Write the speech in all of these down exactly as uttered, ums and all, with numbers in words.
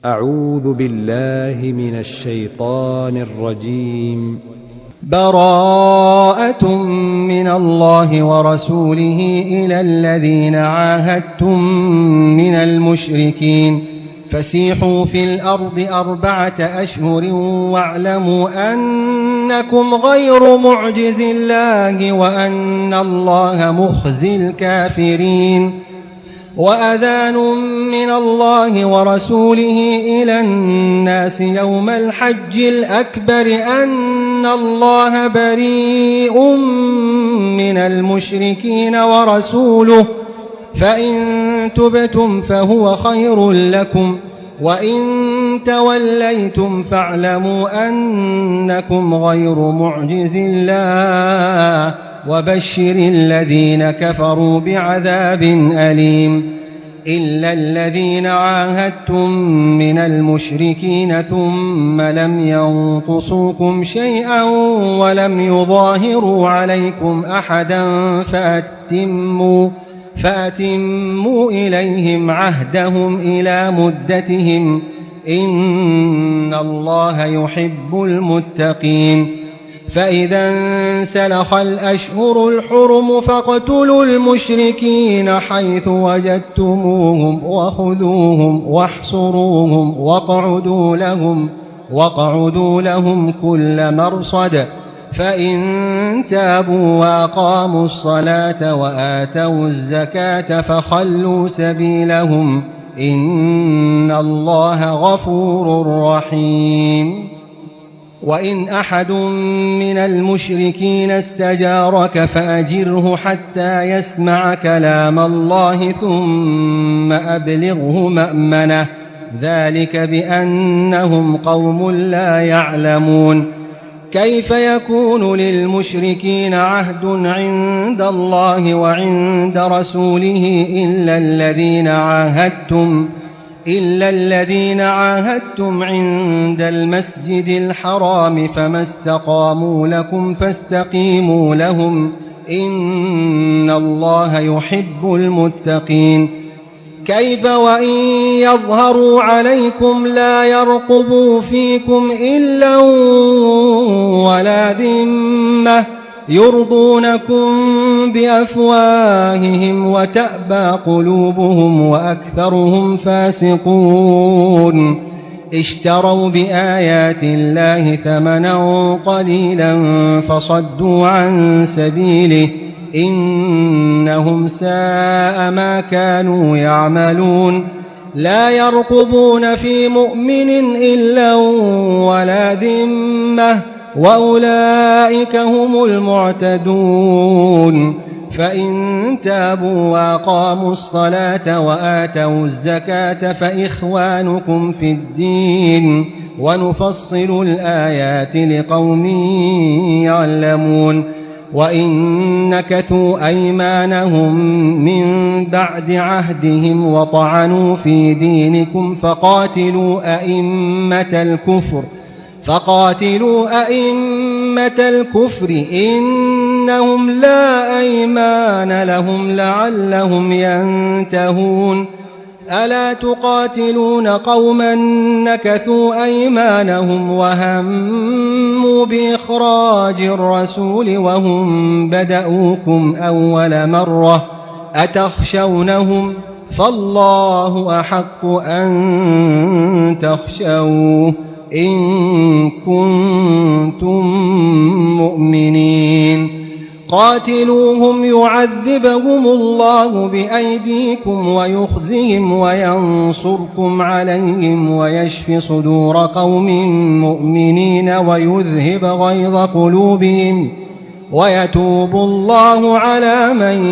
أعوذ بالله من الشيطان الرجيم. براءة من الله ورسوله إلى الذين عاهدتم من المشركين فسيحوا في الأرض أربعة أشهر واعلموا أنكم غير معجز الله وأن الله مخزي الكافرين. وأذان من الله ورسوله إلى الناس يوم الحج الأكبر أن الله بريء من المشركين ورسوله فإن تبتم فهو خير لكم وإن توليتم فاعلموا أنكم غير معجز الله وبشر الذين كفروا بعذاب أليم. إلا الذين عاهدتم من المشركين ثم لم ينقصوكم شيئا ولم يظاهروا عليكم أحدا فأتموا, فأتموا إليهم عهدهم إلى مدتهم إن الله يحب المتقين. فإذا انسلخ الأشهر الحرم فاقتلوا المشركين حيث وجدتموهم وخذوهم واحصروهم واقعدوا لهم, واقعدوا لهم كل مرصد فإن تابوا وأقاموا الصلاة وآتوا الزكاة فخلوا سبيلهم إن الله غفور رحيم. وإن أحد من المشركين استجارك فأجره حتى يسمع كلام الله ثم أبلغه مأمنه ذلك بأنهم قوم لا يعلمون. كيف يكون للمشركين عهد عند الله وعند رسوله إلا الذين عاهدتم إلا الذين عاهدتم عند المسجد الحرام فما استقاموا لكم فاستقيموا لهم إن الله يحب المتقين. كيف وإن يظهروا عليكم لا يرقبوا فيكم إلا ولا ذمة يرضونكم بأفواههم وتأبى قلوبهم وأكثرهم فاسقون. اشتروا بآيات الله ثمنا قليلا فصدوا عن سبيله إنهم ساء ما كانوا يعملون. لا يرقبون في مؤمن إلا ولا ذمة وأولئك هم المعتدون. فإن تابوا وأقاموا الصلاة وآتوا الزكاة فإخوانكم في الدين ونفصل الآيات لقوم يعلمون. وإن نكثوا أيمانهم من بعد عهدهم وطعنوا في دينكم فقاتلوا أئمة الكفر فقاتلوا أئمة الكفر إنهم لا أيمان لهم لعلهم ينتهون. ألا تقاتلون قوما نكثوا أيمانهم وهموا بإخراج الرسول وهم بدأوكم أول مرة أتخشونهم فالله أحق أن تخشوه إن كنتم مؤمنين. قاتلوهم يعذبهم الله بأيديكم ويخزهم وينصركم عليهم ويشف صدور قوم مؤمنين ويذهب غيظ قلوبهم ويتوب الله على من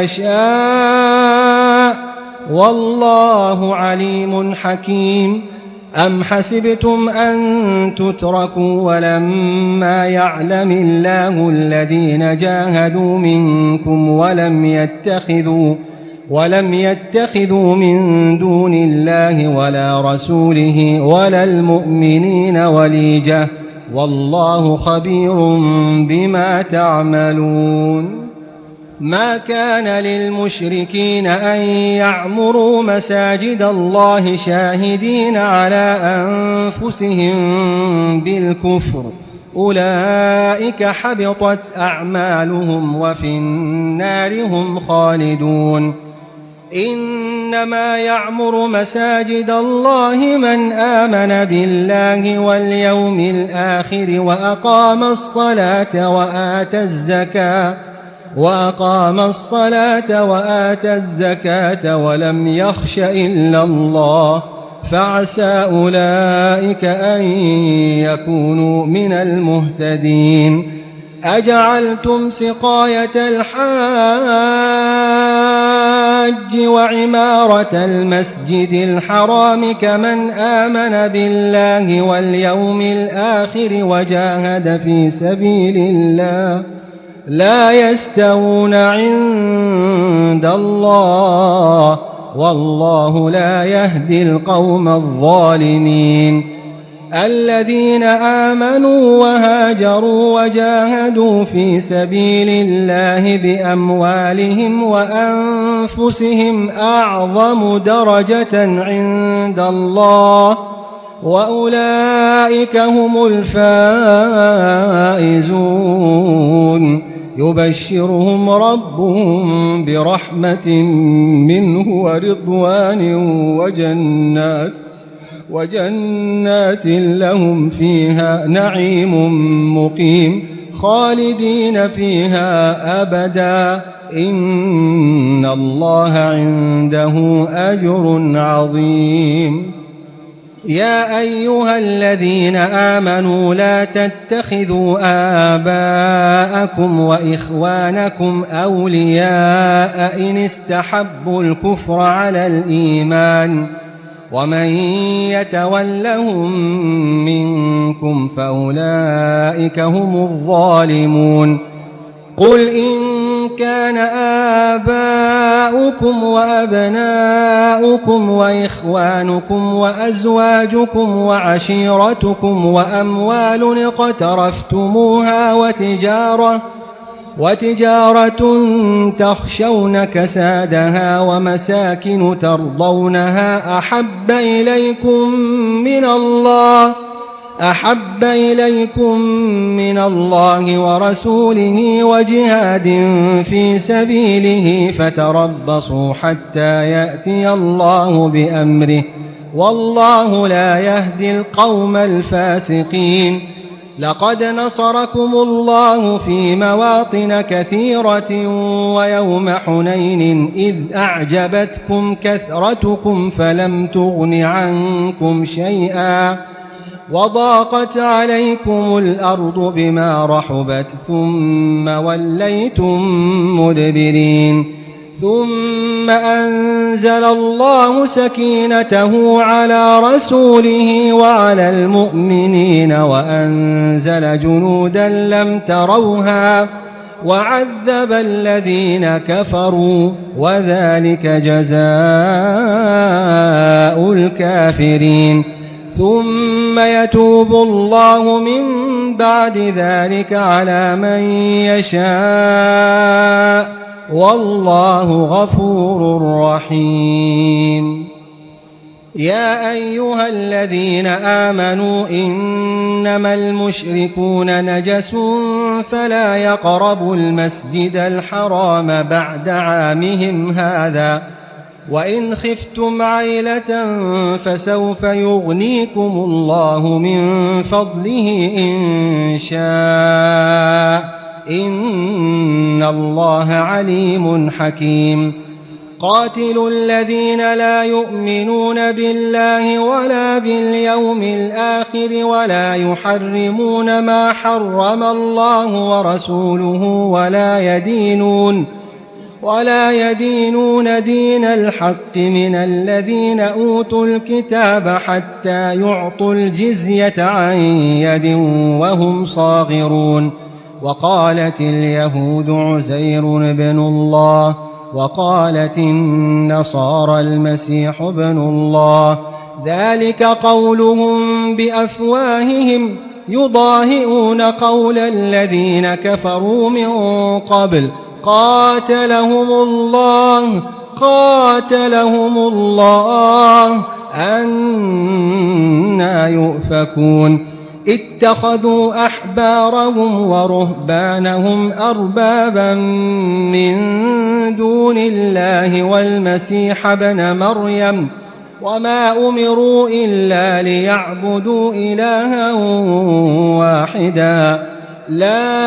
يشاء والله عليم حكيم. أم حسبتم أن تتركوا ولما يعلم الله الذين جاهدوا منكم ولم يتخذوا ولم يتخذوا من دون الله ولا رسوله ولا المؤمنين وليجة والله خبير بما تعملون. ما كان للمشركين أن يعمروا مساجد الله شاهدين على أنفسهم بالكفر أولئك حبطت أعمالهم وفي النار هم خالدون إنما يعمر مساجد الله من آمن بالله واليوم الآخر وأقام الصلاة وآتى الزكاة وأقام الصلاة وآتى الزكاة ولم يخش إلا الله فعسى أولئك أن يكونوا من المهتدين أجعلتم سقاية الحاج وعمارة المسجد الحرام كمن آمن بالله واليوم الآخر وجاهد في سبيل الله لا يستوون عند الله والله لا يهدي القوم الظالمين الذين آمنوا وهاجروا وجاهدوا في سبيل الله بأموالهم وأنفسهم أعظم درجة عند الله وأولئك هم الفائزون يبشرهم ربهم برحمة منه ورضوان وجنات وجنات لهم فيها نعيم مقيم خالدين فيها أبدا إن الله عنده أجر عظيم يا أيها الذين آمنوا لا تتخذوا آباءكم وإخوانكم أولياء إن استحبوا الكفر على الإيمان ومن يتولهم منكم فأولئك هم الظالمون قل إن كان آباؤكم وأبناؤكم وإخوانكم وأزواجكم وعشيرتكم وأموال اقترفتموها وتجارة وتجارة تخشون كسادها ومساكن ترضونها أحب إليكم من الله أحب إليكم من الله ورسوله وجهاد في سبيله فتربصوا حتى يأتي الله بأمره والله لا يهدي القوم الفاسقين لقد نصركم الله في مواطن كثيرة ويوم حنين إذ أعجبتكم كثرتكم فلم تغن عنكم شيئا وضاقت عليكم الأرض بما رحبت ثم وليتم مدبرين ثم أنزل الله سكينته على رسوله وعلى المؤمنين وأنزل جنودا لم تروها وعذب الذين كفروا وذلك جزاء الكافرين ثم يتوب الله من بعد ذلك على من يشاء والله غفور رحيم يا أيها الذين آمنوا إنما المشركون نجس فلا يقربوا المسجد الحرام بعد عامهم هذا وإن خفتم عيلة فسوف يغنيكم الله من فضله إن شاء إن الله عليم حكيم قاتلوا الذين لا يؤمنون بالله ولا باليوم الآخر ولا يحرمون ما حرم الله ورسوله ولا يدينون ولا يدينون دين الحق من الذين أوتوا الكتاب حتى يعطوا الجزية عن يد وهم صاغرون وقالت اليهود عزير بن الله وقالت النصارى المسيح ابن الله ذلك قولهم بأفواههم يضاهئون قول الذين كفروا من قبل قاتلهم الله قاتلهم الله أنى يؤفكون اتخذوا أحبارهم ورهبانهم أربابا من دون الله والمسيح ابن مريم وما أمروا إلا ليعبدوا إلها واحدا لا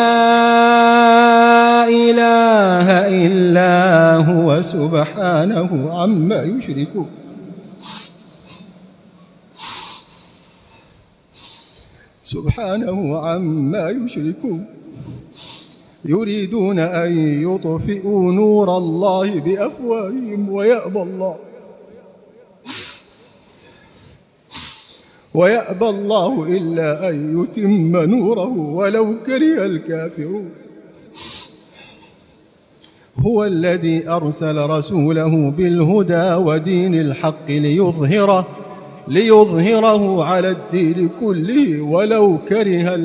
إله إلا هو سبحانه عما يشركون سبحانه عما يشركون يريدون أن يطفئوا نور الله بأفواههم ويأبى الله ويأبى الله إلا أن يتم نوره ولو كره الكافرون هو الذي أرسل رسوله بالهدى ودين الحق ليظهره ليظهره على الدين كله ولو كره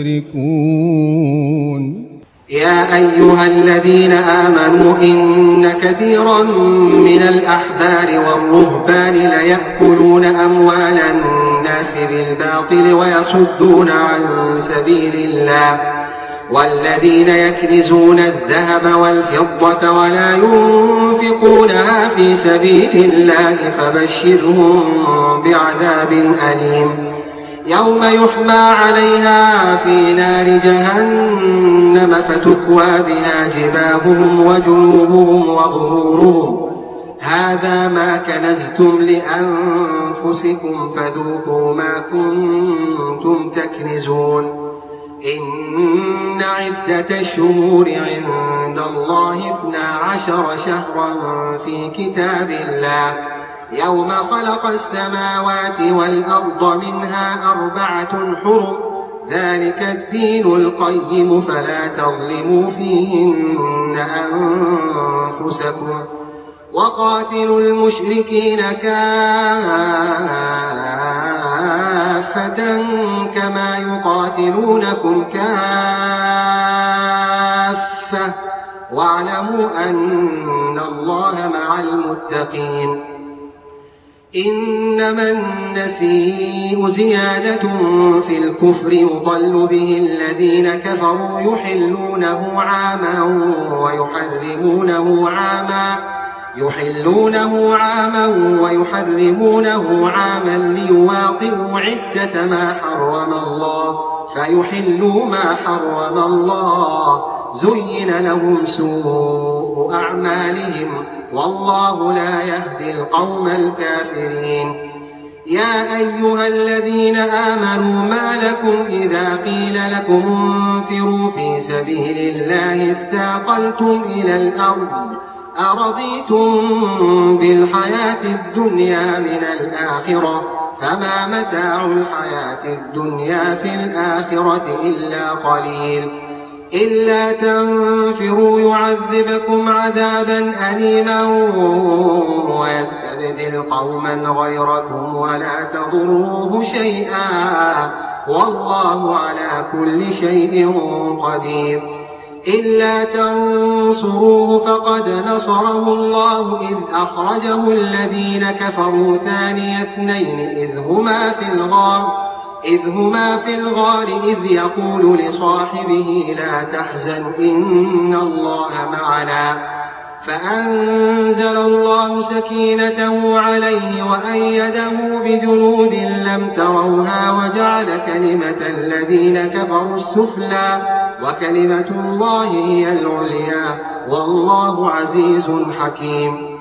المشركون يا أيها الذين آمنوا إن كثيرا من الأحبار والرهبان ليأكلون أموال الناس بالباطل ويصدون عن سبيل الله والذين يكنزون الذهب والفضة ولا ينفقونها في سبيل الله فبشرهم بعذاب أليم يوم يحمى عليها في نار جهنم فتكوى بها جباههم وجنوبهم وظهورهم هذا ما كنزتم لأنفسكم فذوقوا ما كنتم تكنزون إن عدة الشهور عند الله اثنا عشر شهرا في كتاب الله يوم خلق السماوات والأرض منها أربعة حرم ذلك الدين القيم فلا تظلموا فيهن أنفسكم وقاتلوا المشركين كافة كما يقاتلونكم كافة واعلموا أن الله مع المتقين إنما النسيء زيادة في الكفر يضل به الذين كفروا يحلونه عاما ويحرمونه عاما يحلونه عاما ويحرمونه عاما ليواطئوا عدة ما حرم الله فيحلوا ما حرم الله زين لهم سوء أعمالهم والله لا يهدي القوم الكافرين يا أيها الذين آمنوا ما لكم إذا قيل لكم انفروا في سبيل الله اثاقلتم إلى الأرض أرضيتم بالحياة الدنيا من الآخرة فما متاع الحياة الدنيا في الآخرة إلا قليل إلا تنفروا يعذبكم عذابا أليما ويستبدل قوما غيركم ولا تضروه شيئا والله على كل شيء قدير إلا تنصروه فقد نصره الله إذ أخرجه الذين كفروا ثاني اثنين إذ هما في الغار إذ هما في الغار إذ يقول لصاحبه لا تحزن إن الله معنا فأنزل الله سكينته عليه وأيده بجنود لم تروها وجعل كلمة الذين كفروا السفلى وكلمة الله هي العليا والله عزيز حكيم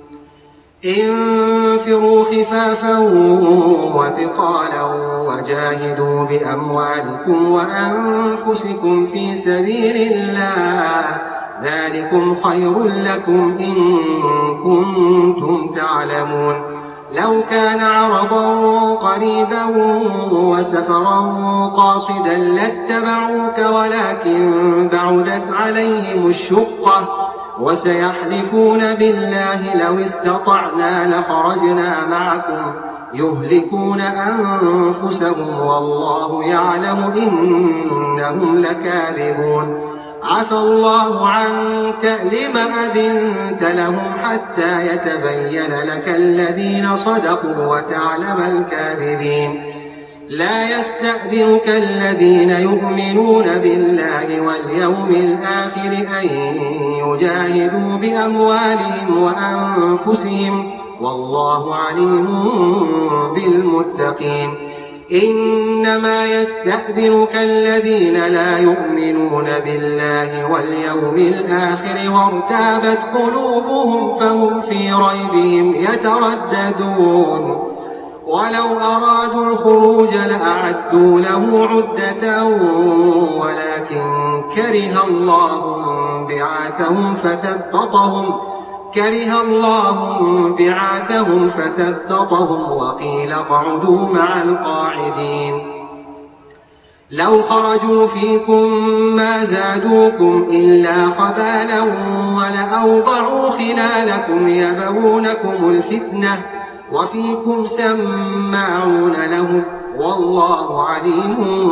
انفروا خفافا وثقالا وجاهدوا بأموالكم وأنفسكم في سبيل الله ذلكم خير لكم إن كنتم تعلمون لو كان عرضا قريبا وسفرا قاصدا لاتبعوك ولكن بعدت عليهم الشقة وسيحلفون بالله لو استطعنا لخرجنا معكم يهلكون أنفسهم والله يعلم إنهم لكاذبون عفى الله عنك لم أذنت لهم حتى يتبين لك الذين صدقوا وتعلم الكاذبين لا يستأذنك الذين يؤمنون بالله واليوم الآخر أن يجاهدوا بأموالهم وأنفسهم والله عليم بالمتقين إنما يستأذنك الذين لا يؤمنون بالله واليوم الآخر وارتابت قلوبهم فهم في ريبهم يترددون ولو أرادوا الخروج لأعدوا له عدة ولكن كره الله بعاثهم فثبطهم كره الله بعاثهم فثبطهم وقيل اقعدوا مع القاعدين لو خرجوا فيكم ما زادوكم إلا خبالا ولأوضعوا خلالكم يبغونكم الفتنة وفيكم سماعون لهم والله عليم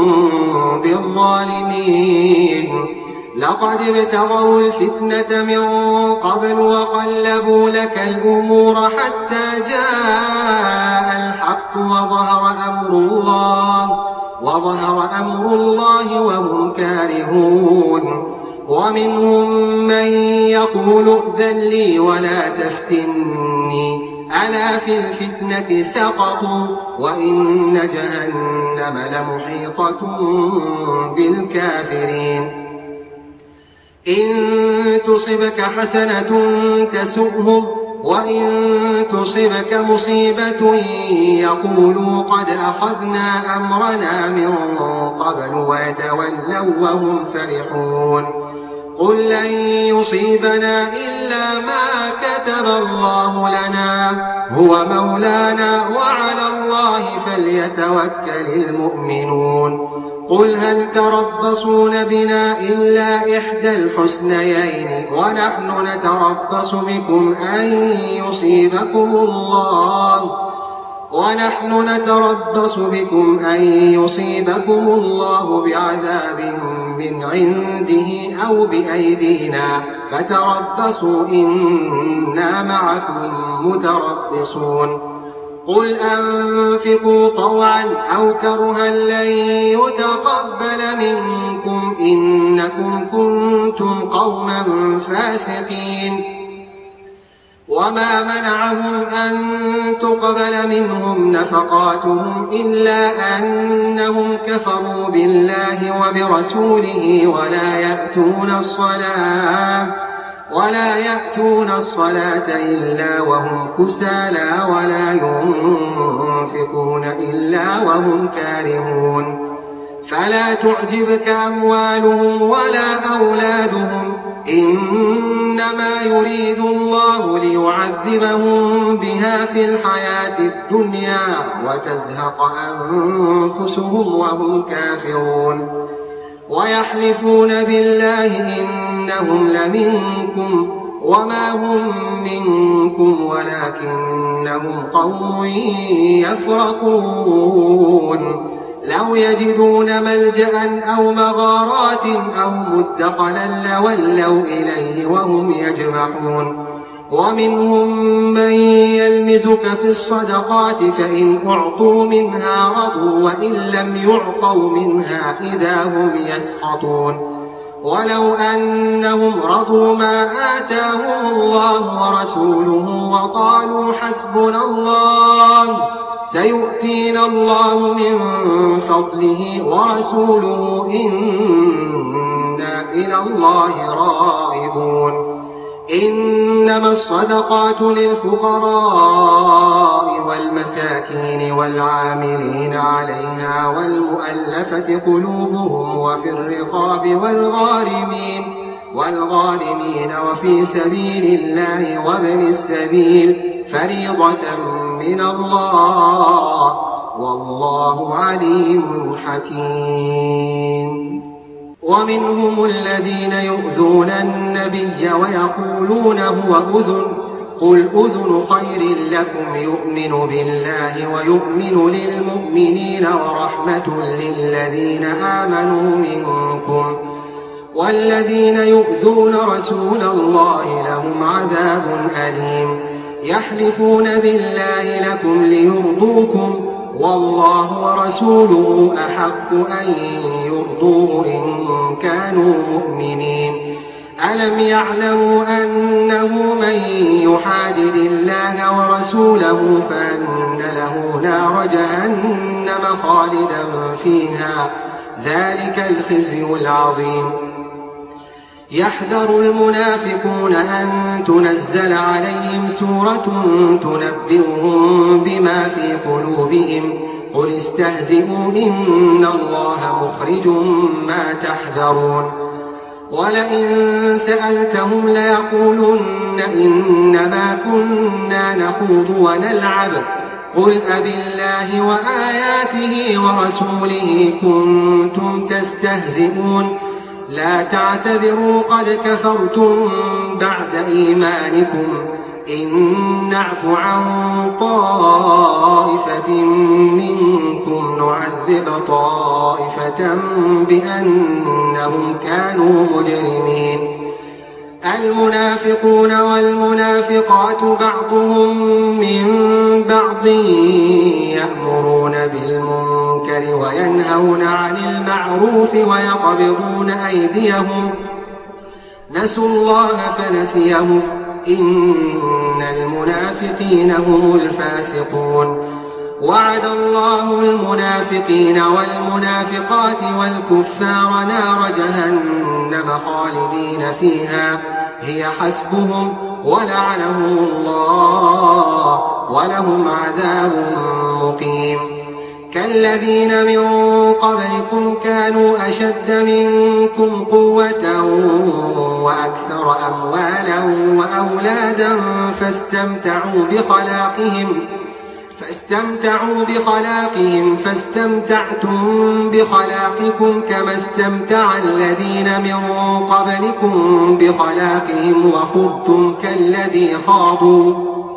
بالظالمين لقد ابتغوا الفتنة من قبل وقلبوا لك الأمور حتى جاء الحق وظهر أمر الله وظهر أمر الله وهم كارهون ومنهم من يقول ائذن لي ولا تفتني ألا في الفتنة سقطوا وإن جهنم لمحيطة بالكافرين إن تصبك حسنة تسؤهم وإن تصبك مصيبة يقولوا قد أخذنا أمرنا من قبل ويتولوا وهم فرحون قل لن يصيبنا إلا ما كتب الله لنا هو مولانا وعلى الله فليتوكل المؤمنون قل هل تربصون بنا إلا إحدى الحسنيين ونحن نتربص بكم أن يصيبكم الله ونحن نتربص بكم أن يصيبكم الله بعذاب من عنده أو بأيدينا فتربصوا إنا معكم متربصون قل أنفقوا طوعا أو كرها لن يتقبل منكم إنكم كنتم قوما فاسقين وما منعهم أن تقبل منهم نفقاتهم إلا أنهم كفروا بالله وبرسوله ولا يأتون الصلاة ولا يأتون الصلاة إلا وهم كسالى ولا ينفقون إلا وهم كارهون فلا تعجبك أموالهم ولا أولادهم إنما يريد الله ليعذبهم بها في الحياة الدنيا وتزهق أنفسهم وهم كافرون ويحلفون بالله إنهم لمنكم وما هم منكم ولكنهم قوم يفرقون لو يجدون ملجأ أو مغارات أو مدخلا لولوا إليه وهم يجمحون ومنهم من يلمزك في الصدقات فإن أعطوا منها رضوا وإن لم يعطوا منها إذا هم يسخطون ولو أنهم رضوا ما آتاهم الله ورسوله وقالوا حسبنا الله سيؤتينا الله من فضله ورسوله إنا إلى الله راغبون إنما الصدقات للفقراء والمساكين والعاملين عليها والمؤلفة قلوبهم وفي الرقاب والغارمين والغارمين وفي سبيل الله وابن السبيل فريضة من الله والله عليم حكيم ومنهم الذين يؤذون النبي ويقولون هو أذن قل أذن خير لكم يؤمن بالله ويؤمن للمؤمنين ورحمة للذين آمنوا منكم والذين يؤذون رسول الله لهم عذاب أليم يحلفون بالله لكم ليرضوكم والله ورسوله أحق أن يرضوه إن كانوا مؤمنين ألم يعلموا أنه من يحادد الله ورسوله فأن له نار جهنم خالدا فيها ذلك الخزي العظيم يحذر المنافقون أن تنزل عليهم سورة تنبئهم بما في قلوبهم قل استهزئوا إن الله مخرج ما تحذرون ولئن سألتهم ليقولن إنما كنا نخوض ونلعب قل أبالله وآياته ورسوله كنتم تستهزئون لا تعتذروا قد كفرتم بعد إيمانكم إن نعف عن طائفة منكم نعذب طائفة بأنهم كانوا مجرمين المنافقون والمنافقات بعضهم من بعض يأمرون بالمنكر وينهون عن المعروف ويقبضون أيديهم نسوا الله فنسيهم إن المنافقين هم الفاسقون وعد الله المنافقين والمنافقات والكفار نار جهنم خالدين فيها هي حسبهم ولعنهم الله ولهم عذاب مقيم كالذين من قبلكم كانوا أشد منكم قوة وأكثر أموالا وأولادا فاستمتعوا بخلاقهم فاستمتعوا بخلاقهم فاستمتعتم بخلاقكم كما استمتع الذين من قبلكم بخلاقهم وخضتم كالذي خاضوا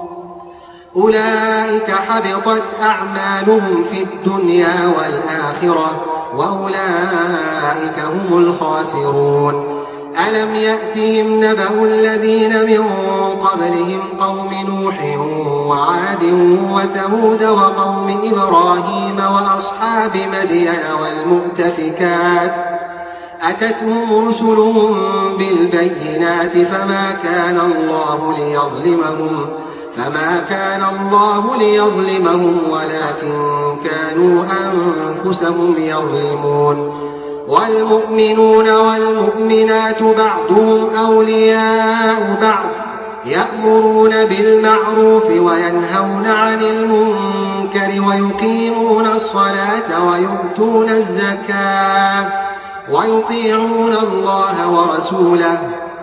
أولئك حبطت أعمالهم في الدنيا والآخرة وأولئك هم الخاسرون ألم يأتهم نبأ الذين من قبلهم قوم نوح وعاد وثمود وقوم إبراهيم وأصحاب مدين والمؤتفكات أتتهم رسلهم بالبينات فما كان الله ليظلمهم فما كان الله ليظلمهم ولكن كانوا أنفسهم يظلمون والمؤمنون والمؤمنات بعضهم أولياء بعض يأمرون بالمعروف وينهون عن المنكر ويقيمون الصلاة ويؤتون الزكاة ويطيعون الله ورسوله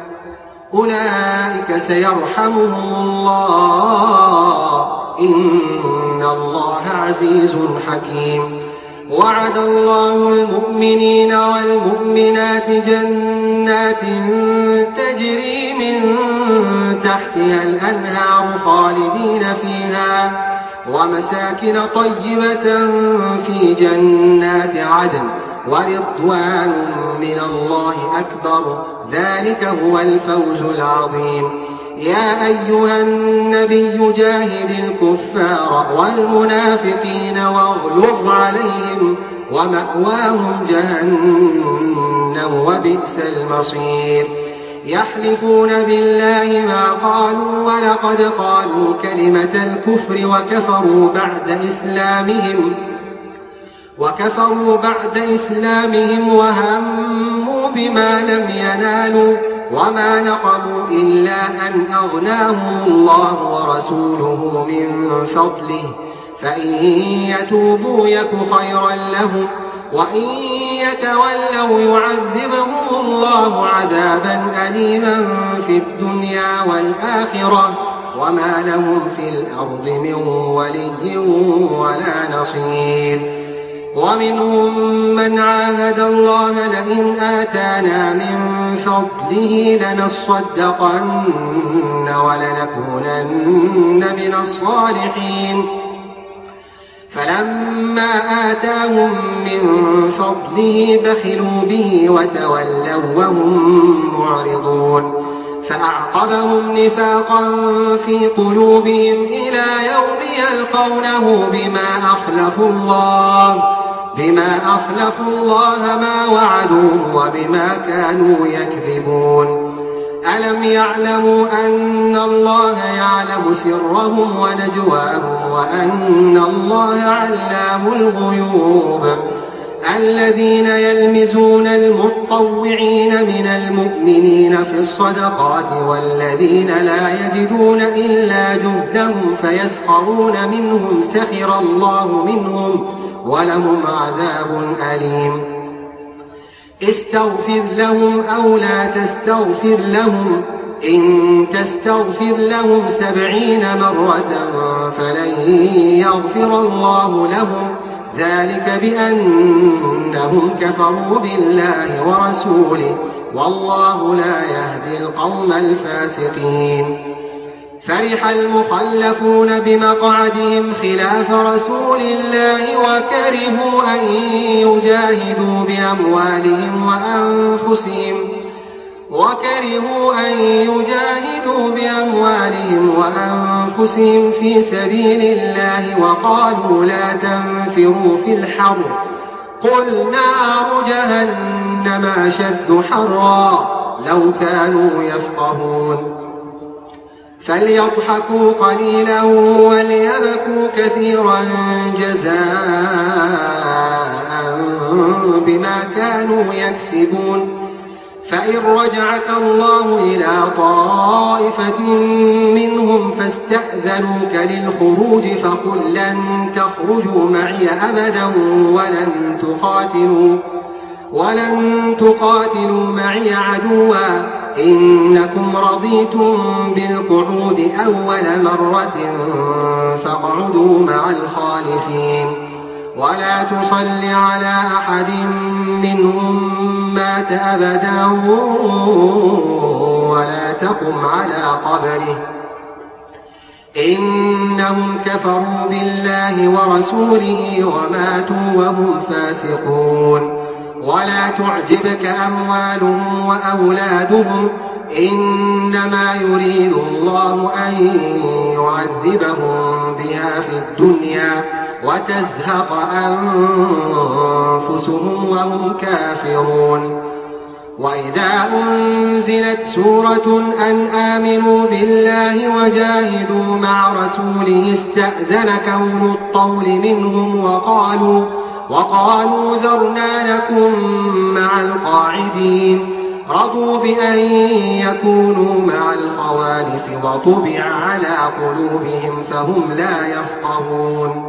أولئك سيرحمهم الله إن الله عزيز حكيم وعد الله المؤمنين والمؤمنات جنات تجري من تحتها الأنهار خالدين فيها ومساكن طيبة في جنات عدن ورضوان من الله أكبر ذلك هو الفوز العظيم يا أيها النبي جاهد الكفار والمنافقين واغلظ عليهم ومأواهم جهنم وبئس المصير يحلفون بالله ما قالوا ولقد قالوا كلمة الكفر وكفروا بعد إسلامهم وكفروا بعد إسلامهم وهموا بما لم ينالوا وما نقموا إلا أن أغناهم الله ورسوله من فضله فإن يتوبوا يك خيرا لهم وإن يتولوا يعذبهم الله عذابا أليما في الدنيا والآخرة وما لهم في الأرض من ولي ولا نصير ومنهم من عاهد الله لئن آتانا من فضله لنصدقن ولنكونن من الصالحين فلما آتاهم من فضله بخلوا به وتولوا وهم معرضون فأعقبهم نفاقا في قلوبهم إلى يوم يلقونه بما أخلفوا الله بما أخلفوا الله ما وعدوه وبما كانوا يكذبون ألم يعلموا أن الله يعلم سرهم ونجواهم وأن الله علام الغيوب الذين يلمزون المطوعين من المؤمنين في الصدقات والذين لا يجدون إلا جهدهم فيسخرون منهم سخر الله منهم ولهم عذاب أليم استغفر لهم أو لا تستغفر لهم إن تستغفر لهم سبعين مرة فلن يغفر الله لهم ذلك بأنهم كفروا بالله ورسوله والله لا يهدي القوم الفاسقين فرح المخلفون بمقعدهم خلاف رسول الله وكرهوا أن يجاهدوا بأموالهم وأنفسهم وكرهوا أن يجاهدوا بأموالهم وأنفسهم في سبيل الله وقالوا لا تنفروا في الحر قل نار جهنم أشد حرا لو كانوا يفقهون فليضحكوا قليلا وليبكوا كثيرا جزاء بما كانوا يكسبون فإن رجعك الله إلى طائفة منهم فاستأذنوك للخروج فقل لن تخرجوا معي أبدا ولن تقاتلوا ولن تقاتلوا معي عدوا إنكم رضيتم بالقعود أول مرة فاقعدوا مع الخالفين ولا تصل على أحد منهم مات أبدا ولا تقم على قبره إنهم كفروا بالله ورسوله وماتوا وهم فاسقون ولا تعجبك أموالهم وأولادهم إنما يريد الله أن يعذبهم بها في الدنيا وتزهق أنفسهم وهم كافرون وإذا أنزلت سورة أن آمنوا بالله وجاهدوا مع رسوله استأذنك أولو الطول منهم وقالوا وقالوا ذرنا نكن مع القاعدين رضوا بأن يكونوا مع الخوالف وطبع على قلوبهم فهم لا يفقهون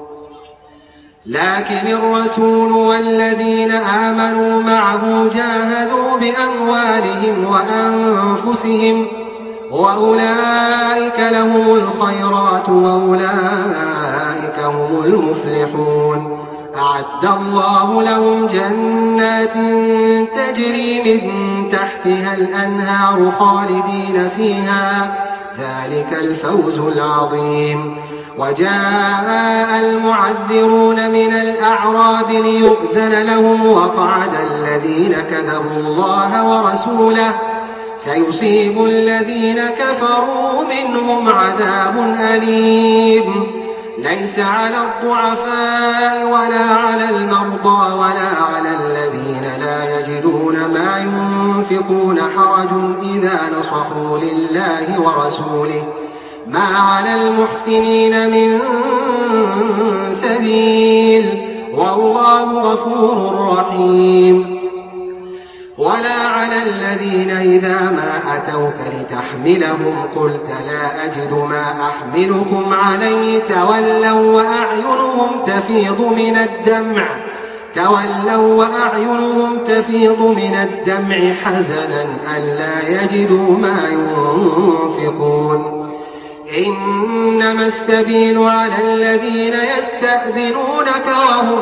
لكن الرسول والذين آمنوا معه جاهدوا بأموالهم وأنفسهم وأولئك لهم الخيرات وأولئك هم المفلحون أعد الله لهم جنات تجري من تحتها الأنهار خالدين فيها ذلك الفوز العظيم وجاء المعذرون من الأعراب ليؤذن لهم وقعد الذين كذبوا الله ورسوله سيصيب الذين كفروا منهم عذاب أليم ليس على الضعفاء ولا على المرضى ولا على الذين لا يجدون ما ينفقون حرج إذا نصحوا لله ورسوله ما على المحسنين من سبيل والله غفور رحيم ولا على الذين إذا ما أتوك لتحملهم قلت لا أجد ما أحملكم عليه تولوا وأعينهم تفيض من الدمع تولوا وأعينهم تفيض من الدمع حزنا ألا يجدوا ما ينفقون إنما السبيل على الذين يستأذنونك وهم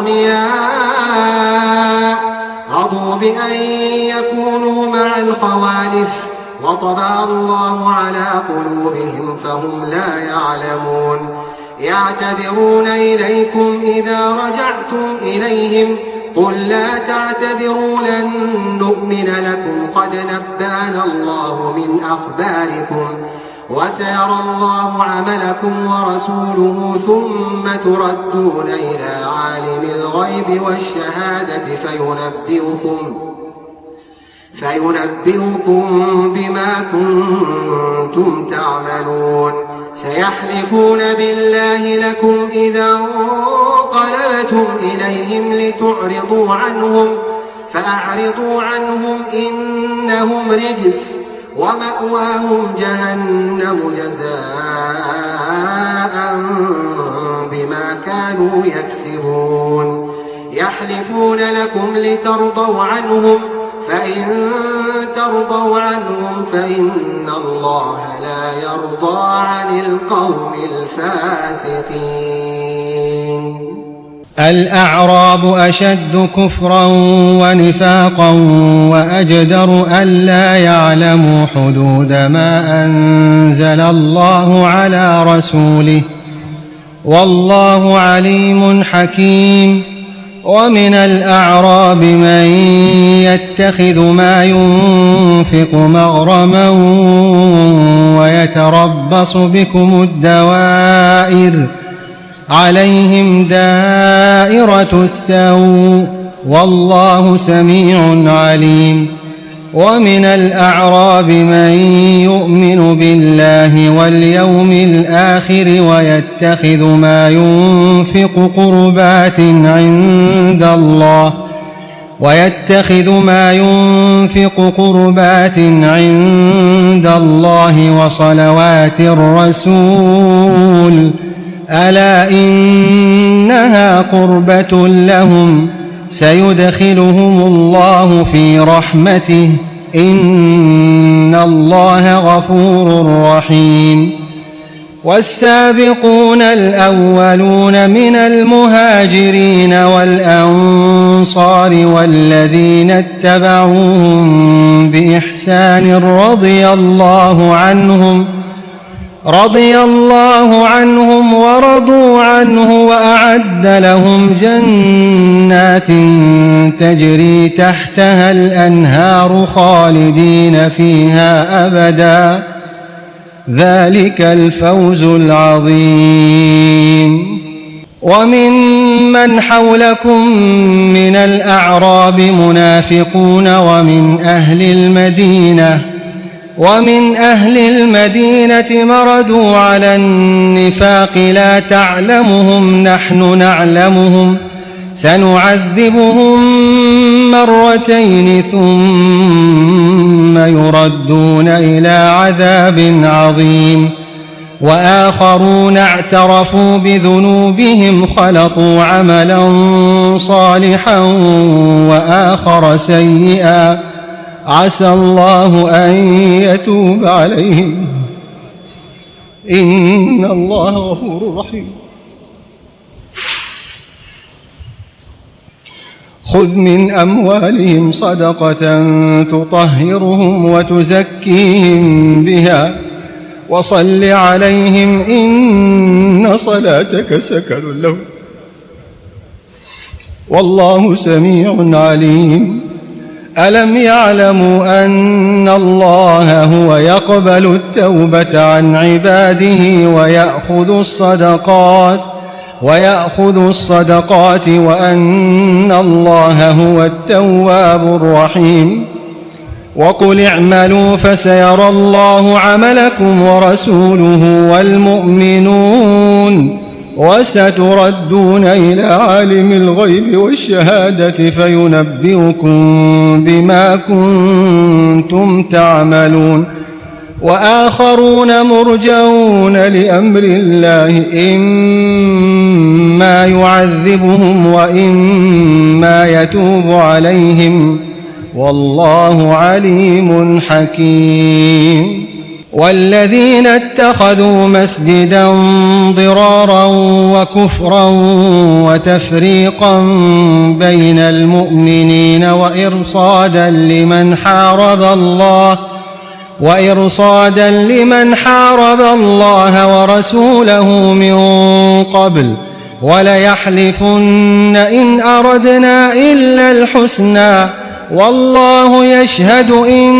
أغنياء رضوا بأن يكونوا مع الخوالف وطبع الله على قلوبهم فهم لا يعلمون يعتذرون إليكم إذا رجعتم إليهم قل لا تعتذروا لن نؤمن لكم قد نبأنا الله من أخباركم وسيرى الله عملكم ورسوله ثم تردون إلى عالم الغيب والشهادة فينبئكم فينبئكم بما كنتم تعملون سيحلفون بالله لكم إذا انقلبتم إليهم لتعرضوا عنهم فأعرضوا عنهم إنهم رجس ومأواهم جهنم جزاء بما كانوا يكسبون يحلفون لكم لترضوا عنهم فإن ترضوا عنهم فإن الله لا يرضى عن القوم الفاسقين. الأعراب أشد كفرا ونفاقا وأجدر ألا يعلموا حدود ما أنزل الله على رسوله والله عليم حكيم. ومن الأعراب من يتخذ ما ينفق مغرما ويتربص بكم الدوائر عليهم دائرة السوء والله سميع عليم. ومن الأعراب من يؤمن بالله واليوم الآخر ويتخذ ما ينفق قربات عند الله ويتخذ ما ينفق قربات عند الله وصلوات الرسول ألا إنها قربة لهم سيدخلهم الله في رحمته إن الله غفور رحيم. والسابقون الأولون من المهاجرين والأنصار والذين اتبعوهم بإحسان رضي الله عنهم رضي الله عنهم ورضوا عنه وأعد لهم جنات تجري تحتها الأنهار خالدين فيها أبدا ذلك الفوز العظيم. وممن حولكم من الأعراب منافقون ومن أهل المدينة ومن أهل المدينة مردوا على النفاق لا تعلمهم نحن نعلمهم سنعذبهم مرتين ثم يردون إلى عذاب عظيم. وآخرون اعترفوا بذنوبهم خلطوا عملا صالحا وآخر سيئا عسى الله أن يتوب عليهم إن الله غفور رحيم. خذ من أموالهم صدقة تطهرهم وتزكيهم بها وصل عليهم إن صلاتك سكن لهم والله سميع عليم. ألم يعلموا أن الله هو يقبل التوبة عن عباده ويأخذ الصدقات ويأخذ الصدقات وأن الله هو التواب الرحيم. وقل اعملوا فسيرى الله عملكم ورسوله والمؤمنون وستردون إلى عالم الغيب والشهادة فينبئكم بما كنتم تعملون. وآخرون مرجون لأمر الله إما يعذبهم وإما يتوب عليهم والله عليم حكيم. والذين اتخذوا مسجدا ضرارا وكفرا وتفريقا بين المؤمنين وإرصادا لمن حارب الله وإرصادا لمن حارب الله ورسوله من قبل وليحلفن إن أردنا إلا الحسنى والله يشهد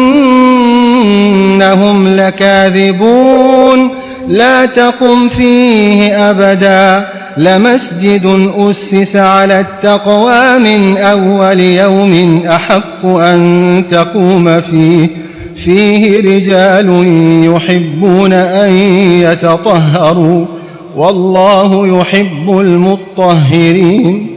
إنهم لكاذبون لا تقم فيه أبدا لمسجد أسس على التقوى من أول يوم أحق أن تقوم فيه فيه رجال يحبون أن يتطهروا والله يحب المطهرين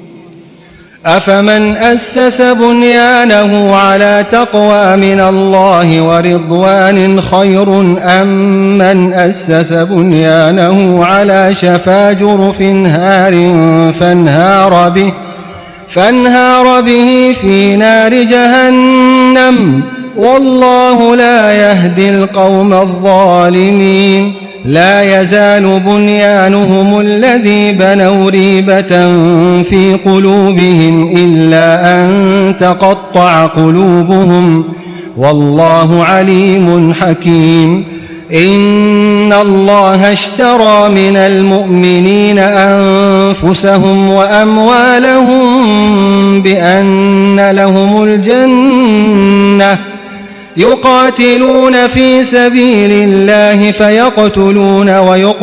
أفمن أسس بنيانه على تقوى من الله ورضوان خير أم من أسس بنيانه على شفا جرف هار فانهار به, فانهار به في نار جهنم والله لا يهدي القوم الظالمين لا يزال بنيانهم الذي بنوا ريبة في قلوبهم إلا أن تقطع قلوبهم والله عليم حكيم إن الله اشترى من المؤمنين أنفسهم وأموالهم بأن لهم الجنة يقاتلون في سبيل الله فيقتلون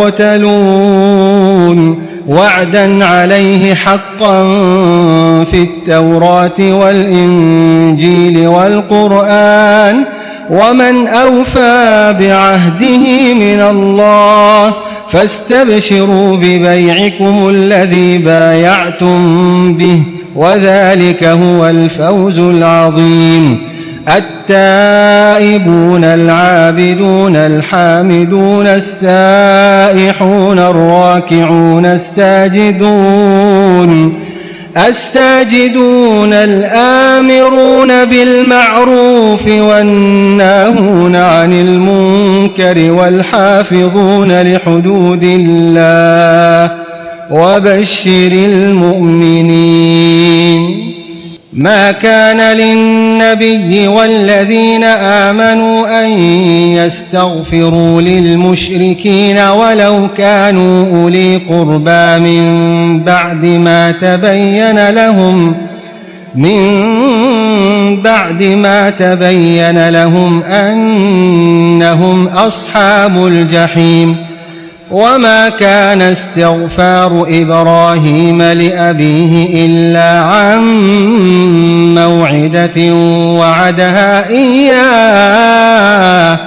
ويقتلون وعدا عليه حقا في التوراة والإنجيل والقرآن ومن أوفى بعهده من الله فاستبشروا ببيعكم الذي بايعتم به وذلك هو الفوز العظيم التائبون العابدون الحامدون السائحون الراكعون الساجدون الساجدون الآمرون بالمعروف والناهون عن المنكر والحافظون لحدود الله وبشر المؤمنين ما كان للنبي والذين آمنوا أن يستغفروا للمشركين ولو كانوا أولي قربى من بعد ما تبين لهم من بعد ما تبين لهم أنهم أصحاب الجحيم وما كان استغفار إبراهيم لأبيه إلا عن موعدة وعدها إياه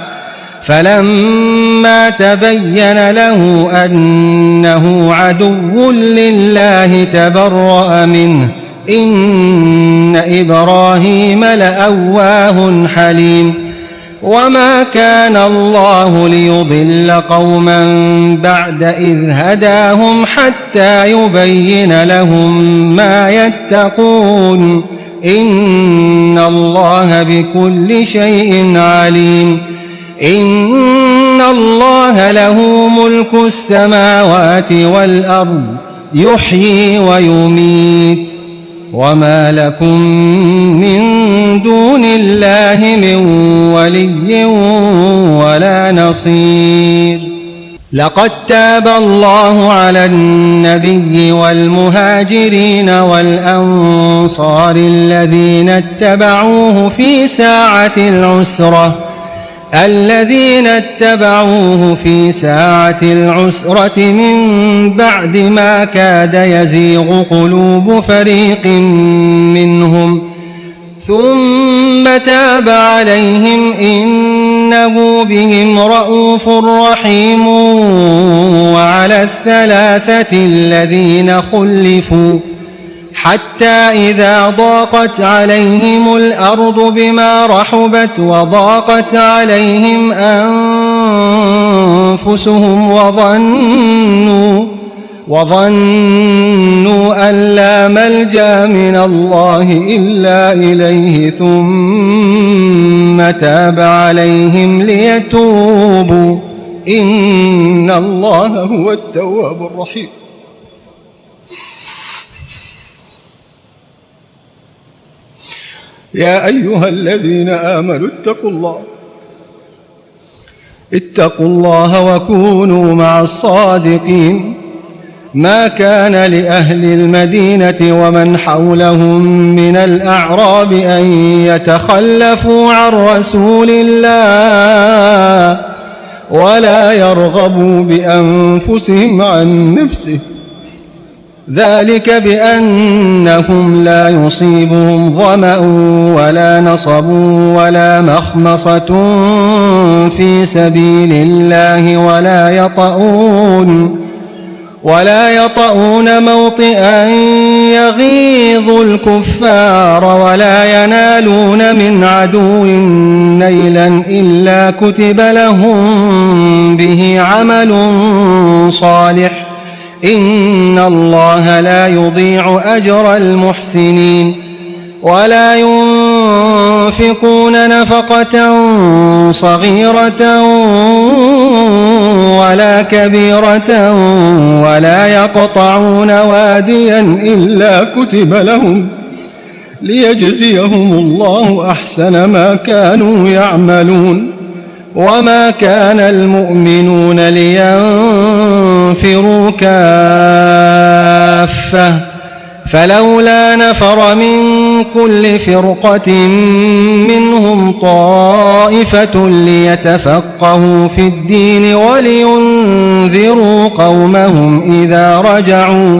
فلما تبين له أنه عدو لله تبرأ منه إن إبراهيم لأواه حليم وما كان الله ليضل قوما بعد إذ هداهم حتى يبين لهم ما يتقون إن الله بكل شيء عليم إن الله له ملك السماوات والأرض يحيي ويميت وما لكم من دون الله من ولي ولا نصير لقد تاب الله على النبي والمهاجرين والأنصار الذين اتبعوه في ساعة العسرة الذين اتبعوه في ساعة العسرة من بعد ما كاد يزيغ قلوب فريق منهم ثم تاب عليهم إنه بهم رءوف رحيم وعلى الثلاثة الذين خلفوا حتى إذا ضاقت عليهم الأرض بما رحبت وضاقت عليهم أنفسهم وظنوا وظنوا أن لا ملجأ من الله إلا إليه ثم تاب عليهم ليتوبوا إن الله هو التواب الرحيم يا أيها الذين آمنوا اتقوا الله اتقوا الله وكونوا مع الصادقين. ما كان لأهل المدينة ومن حولهم من الأعراب أن يتخلفوا عن رسول الله ولا يرغبوا بأنفسهم عن نفسه، ذلك بأنهم لا يصيبهم ظمأ ولا نصب ولا مخمصة في سبيل الله ولا يطؤون ولا يطؤون موطئا يغيظ الكفار ولا ينالون من عدو نيلا إلا كتب لهم به عمل صالح، إن الله لا يضيع أجر المحسنين. ولا ينفقون نفقة صغيرة ولا كبيرة ولا يقطعون واديا إلا كتب لهم ليجزيهم الله أحسن ما كانوا يعملون. وما كان المؤمنون لينفروا كافة، فلولا نفر من كل فرقة منهم طائفة ليتفقهوا في الدين ولينذروا قومهم إذا رجعوا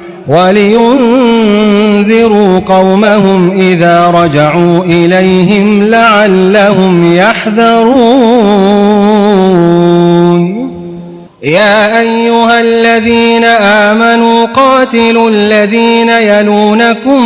ولينذروا قومهم إذا رجعوا إليهم لعلهم يحذرون. يا أيها الذين آمنوا قاتلوا الذين يلونكم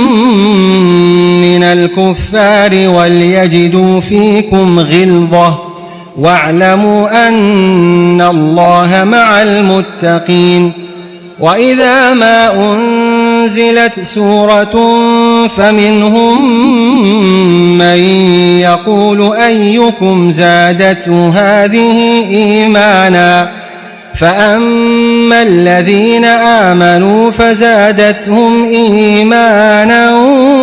من الكفار وليجدوا فيكم غلظة واعلموا أن الله مع المتقين. وإذا ما أنزلت سورة فمنهم من يقول أيكم زادته هذه إيمانا، فأما الذين آمنوا فزادتهم إيمانا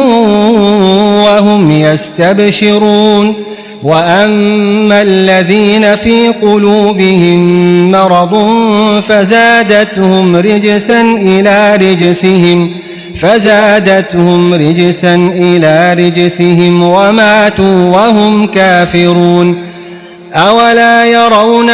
وهم يستبشرون، وأما الذين في قلوبهم مرض فزادتهم رجسا إلى رجسهم فزادتهم رجسا إلى رجسهم وماتوا وهم كافرون. أولا يرون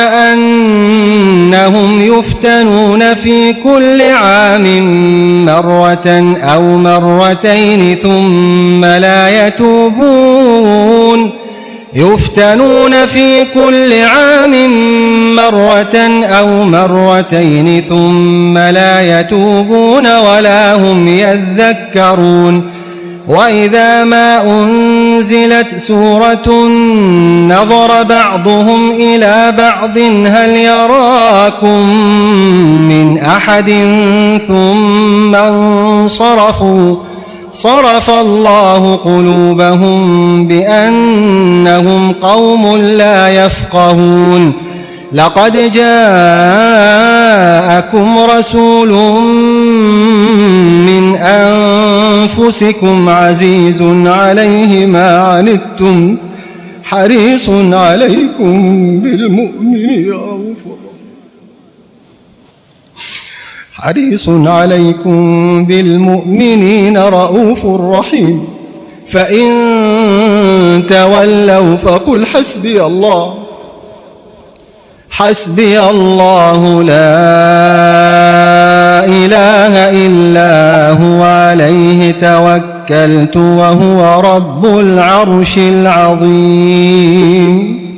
أنهم يفتنون في كل عام مرة أو مرتين ثم لا يتوبون يفتنون في كل عام مرة أو مرتين ثم لا يتوبون ولا هم يذكرون. وإذا ما أنزلت سورة نظر بعضهم إلى بعض هل يراكم من أحد ثم انصرفوا صرف الله قلوبهم بأنهم قوم لا يفقهون. لقد جاءكم رسول من أنفسكم عزيز عليه ما عنتم حريص عليكم بالمؤمنين رؤوف حريص عليكم بالمؤمنين رؤوف رحيم. فإن تولوا فقل حسبي الله حسبي الله لا إله إلا هو عليه توكلت وهو رب العرش العظيم.